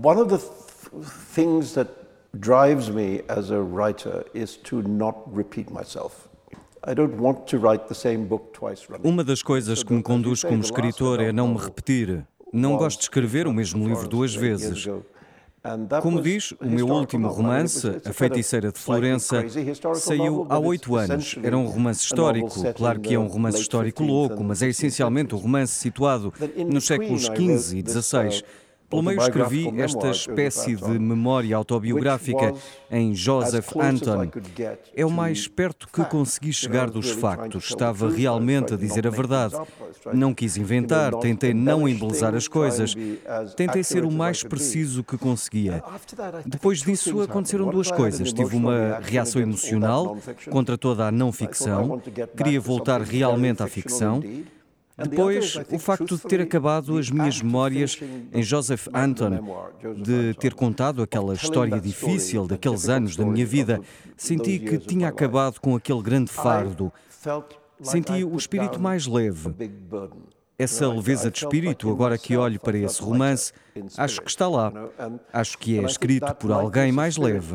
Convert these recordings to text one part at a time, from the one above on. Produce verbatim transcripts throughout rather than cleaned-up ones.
one of the th- things that drives me as a writer is to not repeat myself. I don't want to write the same book twice running. Uma das coisas que me conduz como escritor é não me repetir. Não gosto de escrever o mesmo livro duas vezes. Como diz, o meu último romance, A Feiticeira de Florença, saiu há oito anos. Era um romance histórico. Claro que é um romance histórico louco, mas é essencialmente um romance situado nos séculos quinze e dezasseis. Pelo meio escrevi esta espécie de memória autobiográfica em Joseph Anton. É o mais perto que consegui chegar dos factos. Estava realmente a dizer a verdade. Não quis inventar, tentei não embelezar as coisas. Tentei ser o mais preciso que conseguia. Depois disso aconteceram duas coisas. Tive uma reação emocional contra toda a não-ficção. Queria voltar realmente à ficção. Depois, o facto de ter acabado as minhas memórias em Joseph Anton, de ter contado aquela história difícil daqueles anos da minha vida, senti que tinha acabado com aquele grande fardo. Senti o espírito mais leve. Essa leveza de espírito, agora que olho para esse romance, acho que está lá. Acho que é escrito por alguém mais leve.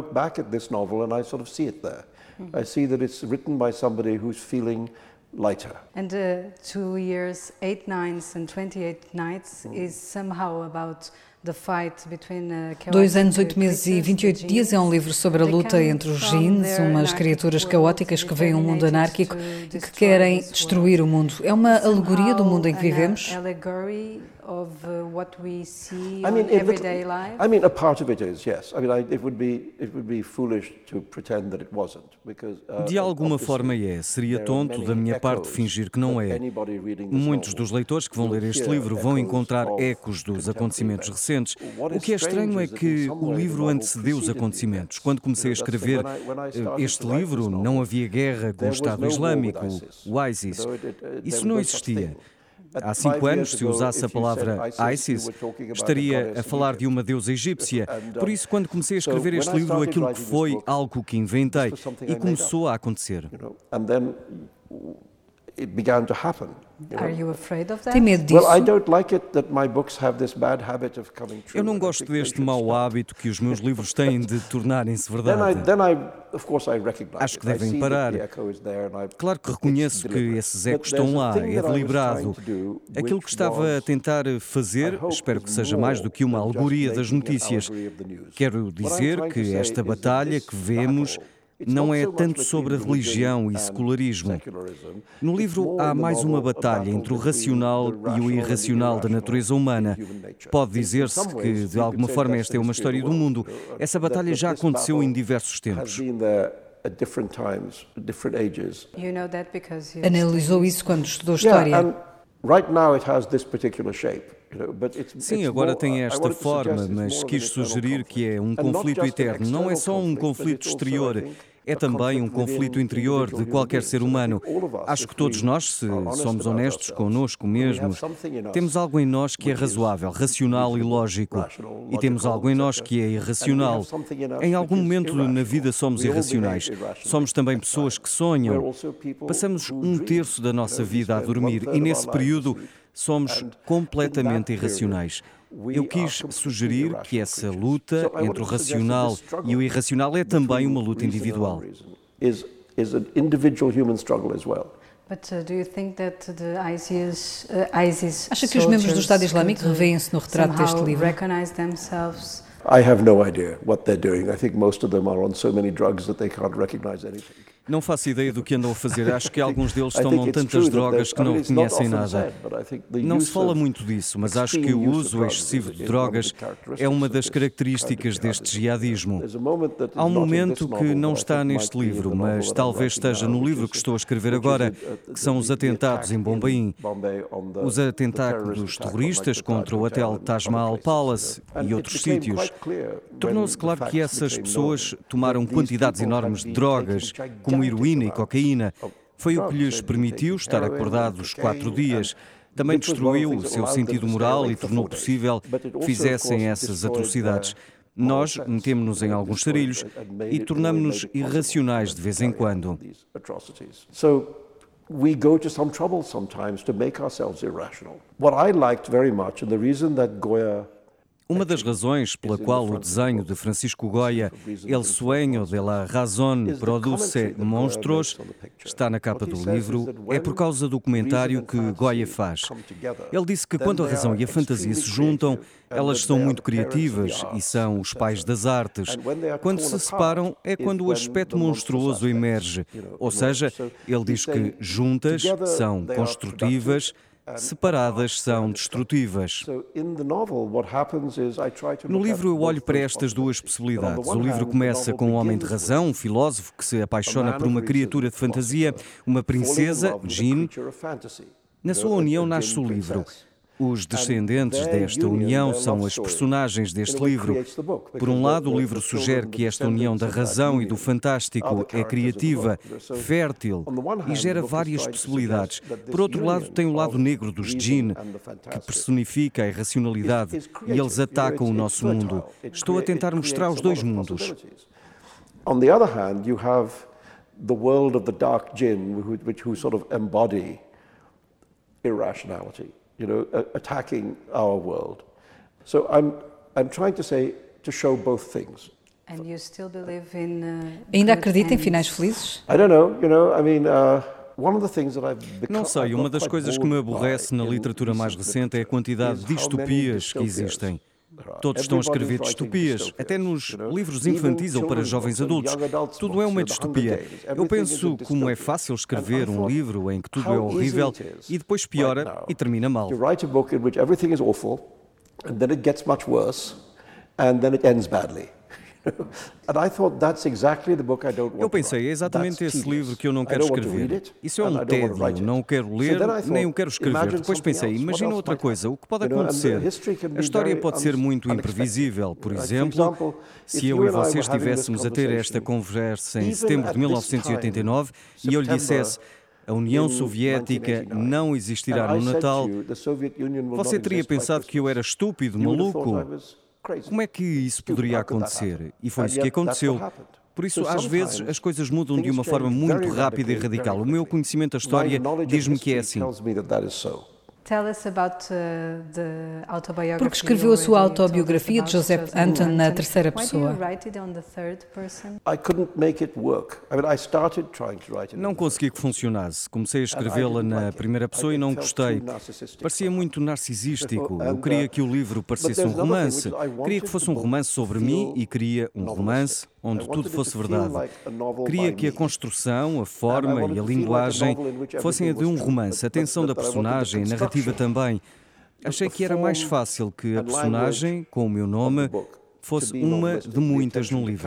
Lighter. And uh, two years, eight nights and twenty-eight nights is somehow about the fight between uh, Dois anos, oito meses e vinte e oito dias é um livro sobre a luta entre os genes, umas criaturas caóticas que veem um mundo anárquico e que querem destruir o mundo. É uma alegoria do mundo em que vivemos? Of uh, what we see I mean, in everyday it, life? I mean, a part of it is, yes. I mean, I, it would be it would be foolish to pretend that it wasn't, because uh, de alguma forma é. Seria tonto da minha parte fingir que não é. Muitos dos leitores que vão ler este livro vão encontrar ecos dos acontecimentos recentes. O que é estranho é que o livro antecedeu os acontecimentos. Quando comecei a escrever este livro, não havia guerra com o Estado Islâmico, o ISIS. Isso não existia. Há cinco anos, se usasse a palavra ISIS, estaria a falar de uma deusa egípcia. Por isso, quando comecei a escrever este livro, aquilo que foi algo que inventei e começou a acontecer. It began to happen. Are you afraid of that? Tem medo disso? Well, I don't like it that my books have this bad habit of coming true. Eu não gosto deste mau hábito que os meus livros têm de tornarem-se verdade. Then I, then I, of course, I recognize Acho que devem parar. Claro que reconheço que esses ecos estão lá, é deliberado. Aquilo que estava a tentar fazer, espero que seja mais do que uma alegoria das notícias. Quero dizer que esta batalha que vemos não é tanto sobre a religião e secularismo. No livro há mais uma batalha entre o racional e o irracional da natureza humana. Pode dizer-se que, de alguma forma, esta é uma história do mundo. Essa batalha já aconteceu em diversos tempos. Analisou isso quando estudou história? Sim, agora tem esta forma, mas quis sugerir que é um conflito eterno. Não é só um conflito exterior, é também um conflito interior de qualquer ser humano. Acho que todos nós, se somos honestos connosco mesmos, temos algo em nós que é razoável, racional e lógico. E temos algo em nós que é irracional. Em algum momento na vida somos irracionais. Somos também pessoas que sonham. Passamos um terço da nossa vida a dormir e nesse período somos completamente irracionais. Eu quis sugerir que essa luta entre o racional e o irracional é também uma luta individual. Acha que os membros do Estado Islâmico revêem-se no retrato deste livro? I have no idea what they're doing. I think most of them are on so many drugs that they can't recognize anything. Não faço ideia do que andam a fazer. Acho que alguns deles tomam tantas drogas que não reconhecem nada. Não se fala muito disso, mas acho que o uso excessivo de drogas é uma das características deste jihadismo. Há um momento que não está neste livro, mas talvez esteja no livro que estou a escrever agora, que são os atentados em Bombaim. Os atentados terroristas contra o hotel Taj Mahal Palace e outros sítios. Tornou-se claro que essas pessoas tomaram quantidades enormes de drogas, como heroína e cocaína. Foi o que lhes permitiu estar acordados quatro dias. Também destruiu o seu sentido moral e tornou possível que fizessem essas atrocidades. Nós metemos-nos em alguns sarilhos e tornamos-nos irracionais de vez em quando. We go to some trouble sometimes to make ourselves irrational. What I liked very much, and the reason that Goya Uma das razões pela qual o desenho de Francisco Goya, El sueño de la razón produce monstruos, está na capa do livro, é por causa do comentário que Goya faz. Ele disse que quando a razão e a fantasia se juntam, elas são muito criativas e são os pais das artes. Quando se separam, é quando o aspecto monstruoso emerge. Ou seja, ele diz que juntas são construtivas, separadas são destrutivas. No livro eu olho para estas duas possibilidades. O livro começa com um homem de razão, um filósofo que se apaixona por uma criatura de fantasia, uma princesa, Jean. Na sua união nasce o livro. Os descendentes desta união são as personagens deste livro. Por um lado, o livro sugere que esta união da razão e do fantástico é criativa, fértil e gera várias possibilidades. Por outro lado, tem o lado negro dos Jinn, que personifica a irracionalidade, e eles atacam o nosso mundo. Estou a tentar mostrar os dois mundos. On the other hand, you have the world of the dark Jinn, which who sort of embody irrationality. You know, attacking our world. So I'm, I'm trying to say, to show both things. And you still believe in, uh, Ainda acredita em finais felizes? I don't know, you know, I mean, uh, one of the things that I've become, Não sei, uma das coisas que me aborrece na literatura mais recente é a quantidade de distopias que existem. Todos estão a escrever distopias, até nos livros infantis ou para jovens adultos. Tudo é uma distopia. Eu penso como é fácil escrever um livro em que tudo é horrível e depois piora e termina mal. You write a book in which everything is awful, and then it gets much worse, and then it ends badly. Eu pensei, é exatamente esse livro que eu não quero escrever. Isso é um tédio, não o quero ler, nem o quero escrever. Depois pensei, imagina outra coisa, o que pode acontecer? A história pode ser muito imprevisível. Por exemplo, se eu e você estivéssemos a ter esta conversa em setembro de mil novecentos e oitenta e nove e eu lhe dissesse: a União Soviética não existirá no Natal, você teria pensado que eu era estúpido, maluco? Como é que isso poderia acontecer? E foi isso que aconteceu. Por isso, às vezes, as coisas mudam de uma forma muito rápida e radical. O meu conhecimento da história diz-me que é assim. Tell us about uh, the autobiography. Porque escreveu a sua autobiografia de Joseph Anton na terceira pessoa. Não consegui que funcionasse. Comecei a escrevê-la na primeira pessoa e não gostei. Parecia muito narcisístico. Eu queria que o livro parecesse um romance. Queria que fosse um romance sobre mim e queria um romance onde tudo fosse verdade. Queria que a construção, a forma e a linguagem fossem a de um romance. A tensão da personagem, a narrativa também. Achei que era mais fácil que a personagem, com o meu nome, fosse uma de muitas no livro.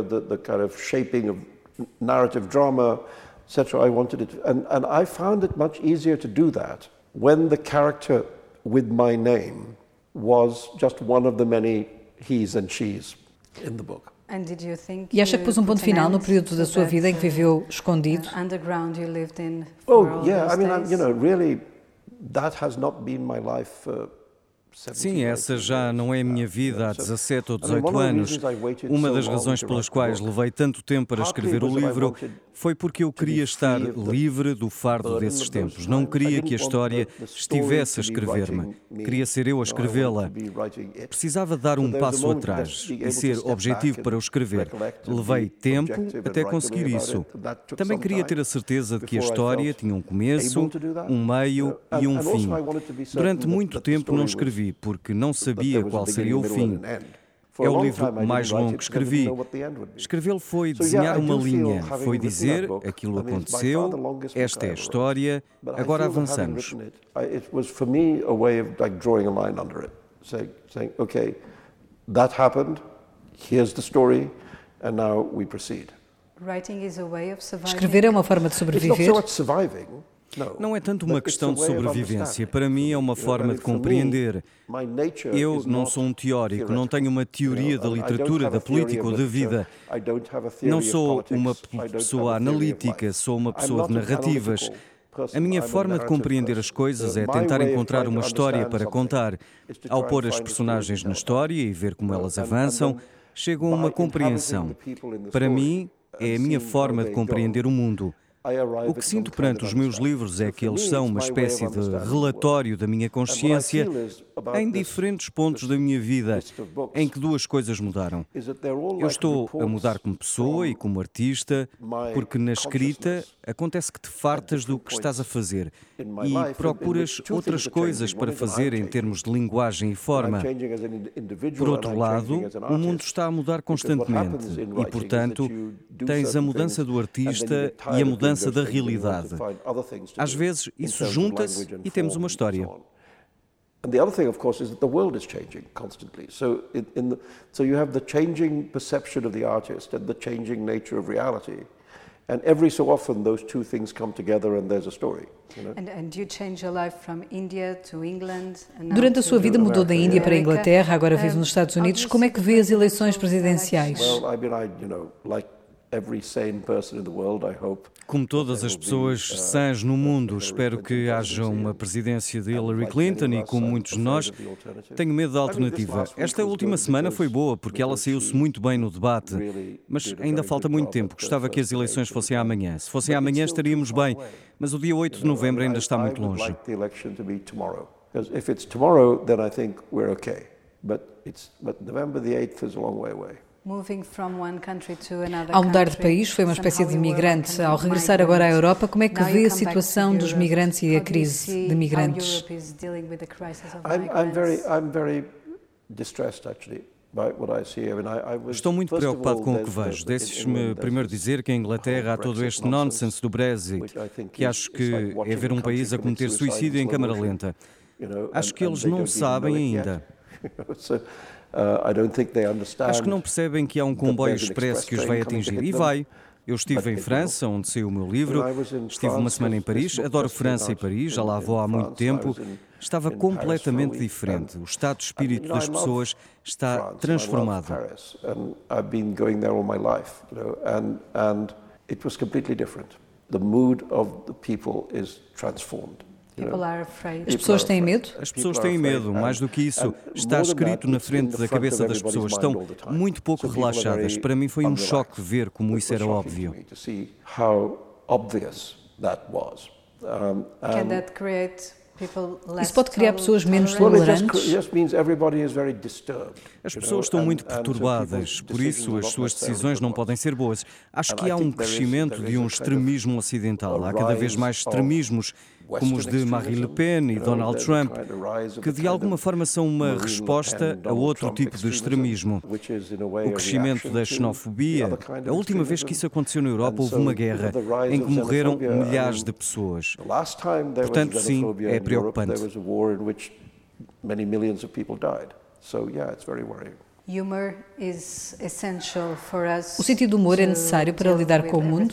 Narrative drama, et cetera. I wanted it, and, and I found it much easier to do that when the character with my name was just one of the many he's and she's in the book. E acha que pôs um ponto final no período da sua vida em que viveu escondido? Oh, yeah. I mean, you know, really, that has not been my life. Uh, Sim, essa já não é a minha vida há dezassete ou dezoito anos. Uma das razões pelas quais levei tanto tempo para escrever o livro foi porque eu queria estar livre do fardo desses tempos. Não queria que a história estivesse a escrever-me. Queria ser eu a escrevê-la. Precisava dar um passo atrás e ser objetivo para o escrever. Levei tempo até conseguir isso. Também queria ter a certeza de que a história tinha um começo, um meio e um fim. Durante muito tempo não escrevi, porque não sabia qual seria o fim. É o livro mais longo que escrevi. Escrevê-lo foi desenhar uma linha, foi dizer aquilo aconteceu, esta é a história, agora avançamos. It was for me a way of like drawing a line under it, saying, saying, okay, that happened, here's the story, and now we proceed. Escrever é uma forma de sobreviver. Não é tanto uma questão de sobrevivência. Para mim é uma forma de compreender. Eu não sou um teórico, não tenho uma teoria da literatura, da política ou da vida. Não sou uma pessoa analítica, sou uma pessoa de narrativas. A minha forma de compreender as coisas é tentar encontrar uma história para contar. Ao pôr as personagens na história e ver como elas avançam, chego a uma compreensão. Para mim, é a minha forma de compreender o mundo. O que sinto perante os meus livros é que eles são uma espécie de relatório da minha consciência em diferentes pontos da minha vida, em que duas coisas mudaram. Eu estou a mudar como pessoa e como artista, porque na escrita acontece que te fartas do que estás a fazer e procuras outras coisas para fazer em termos de linguagem e forma. Por outro lado, o mundo está a mudar constantemente e, portanto, tens a mudança do artista e a mudança da realidade. Às vezes, isso junta-se e temos uma história. And the other thing, of course, is that the world is changing constantly. So, in, in the, so you have the changing perception of the artist and the changing nature of reality. And every so often, those two things come together and there's a story. You know? And, and you change your life from India to England. Durante a sua vida mudou da Índia para a Inglaterra, agora vive nos Estados Unidos. Como é que vê as eleições presidenciais? Well, I mean, I, you know, like every sane person in the world, I hope. Como todas as pessoas sãs no mundo, espero que haja uma presidência de Hillary Clinton e, como muitos de nós, tenho medo da alternativa. Esta última semana foi boa porque ela saiu-se muito bem no debate, mas ainda falta muito tempo. Gostava que as eleições fossem amanhã. Se fossem amanhã estaríamos bem, mas o dia oito de novembro ainda está muito longe. Ao mudar de país, foi uma espécie de migrante. Ao regressar agora à Europa, como é que vê a situação dos migrantes e a crise de migrantes? Estou muito preocupado com o que vejo. Deixe-me primeiro dizer que em Inglaterra há todo este nonsense do Brexit, que acho que é ver um país a cometer suicídio em câmara lenta. Acho que eles não sabem ainda. Acho que não percebem que há um comboio expresso que os vai atingir. E vai. Eu estive em França, onde saiu o meu livro, estive uma semana em Paris, adoro França e Paris, já lá vou há muito tempo. Estava completamente diferente. O estado de espírito das pessoas está transformado. As pessoas têm medo? As pessoas têm medo, mais do que isso. Está escrito na frente da cabeça das pessoas. Estão muito pouco relaxadas. Para mim foi um choque ver como isso era óbvio. Isso pode criar pessoas menos tolerantes? As pessoas estão muito perturbadas, por isso as suas decisões não podem ser boas. Acho que há um crescimento de um extremismo ocidental. Há cada vez mais extremismos, como os de Marine Le Pen e Donald Trump, que de alguma forma são uma resposta a outro tipo de extresmismo. O crescimento da xenofobia. A última vez que isso aconteceu na Europa houve uma guerra em que morreram milhares de pessoas. Portanto, sim, é preocupante. O sentido do humor é necessário para lidar com o mundo?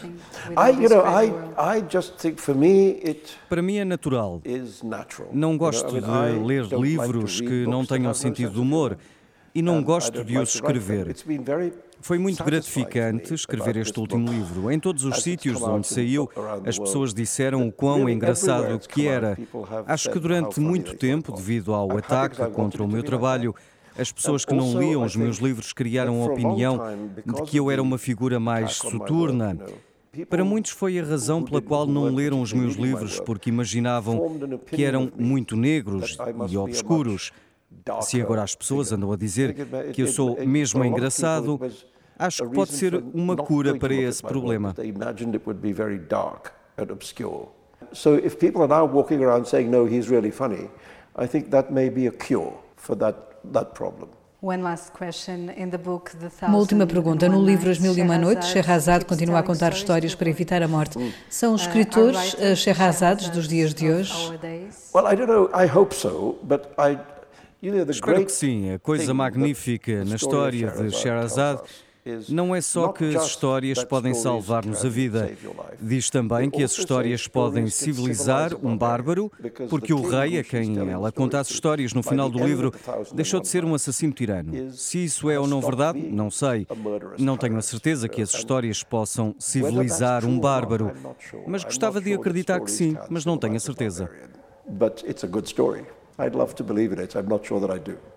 Para mim é natural. Não gosto de ler livros que não tenham sentido de humor e não gosto de os escrever. Foi muito gratificante escrever este último livro. Em todos os sítios onde saiu, as pessoas disseram o quão engraçado que era. Acho que durante muito tempo, devido ao ataque contra o meu trabalho, as pessoas que não liam os meus livros criaram a opinião de que eu era uma figura mais soturna. Para muitos foi a razão pela qual não leram os meus livros, porque imaginavam que eram muito negros e obscuros. Se agora as pessoas andam a dizer que eu sou mesmo engraçado, acho que pode ser uma cura para esse problema. So if people are now walking around saying no, he's really funny, I think that may be a cure for that that problem. Uma última pergunta. No livro As Mil e Uma Noites, Scheherazade continua a contar histórias para evitar a morte. São os escritores as Scheherazades dos dias de hoje? Well, I don't know. I hope so, but I, you know, the Espero que sim. A coisa magnífica na história de Scheherazade não é só que as histórias podem salvar-nos a vida. Diz também que as histórias podem civilizar um bárbaro, porque o rei a quem ela conta as histórias no final do livro deixou de ser um assassino tirano. Se isso é ou não verdade, não sei. Não tenho a certeza que as histórias possam civilizar um bárbaro, mas gostava de acreditar que sim, mas não tenho a certeza. But it's a good story. I'd love to believe in it. I'm not sure that I do.